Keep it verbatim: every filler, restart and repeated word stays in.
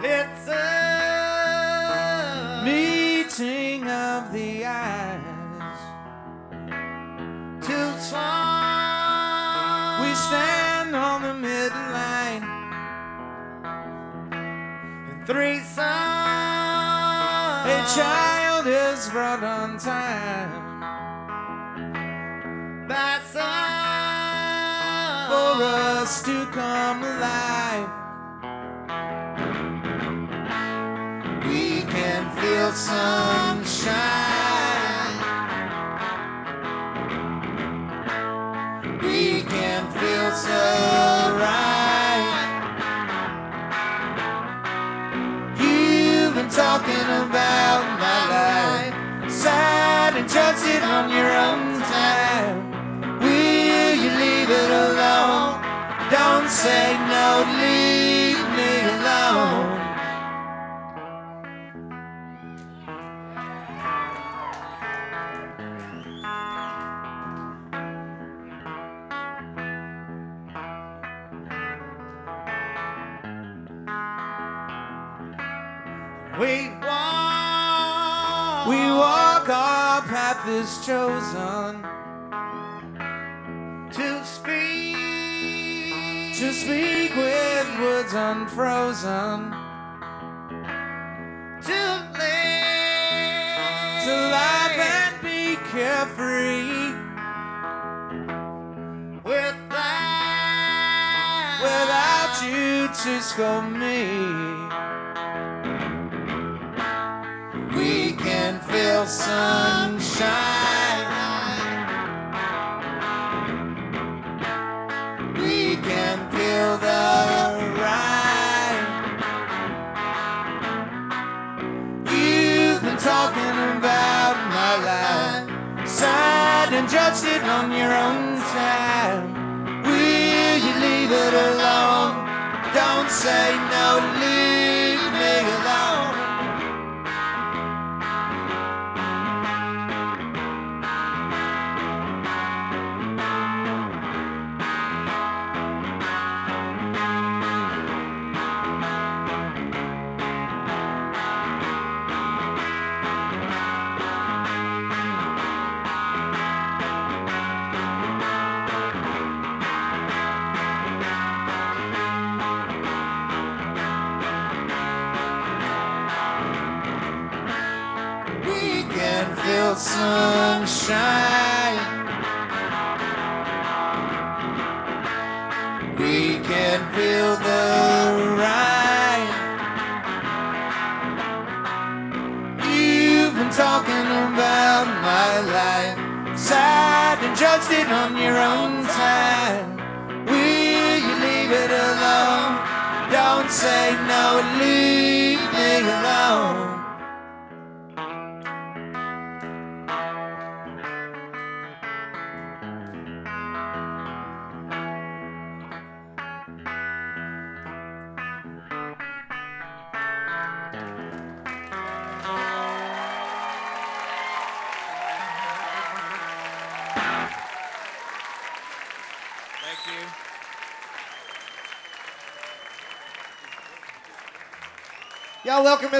It's a meeting of the eyes. two songs. We stand on the midline. And three songs. A child is brought on time. That song. For us to come alive. We can feel sunshine. We can feel so right. You've been talking about my life. Sat and judged it on your own time. Will you leave it alone? Don't say no, leave me alone. We walk, We walk, our path is chosen to speak, to speak with words unfrozen, to live, to laugh and be carefree. without, Without you to scold me. we can feel sunshine. We can feel the right. You've been talking about my life. Sat and judged it on your own time. Will you leave it alone? Don't say no, leave me alone. We can feel sunshine. We can feel the right. You've been talking about my life. Sat and judged it on your own time. Will you leave it alone? Don't say no, leave me alone. Thank you. Y'all welcome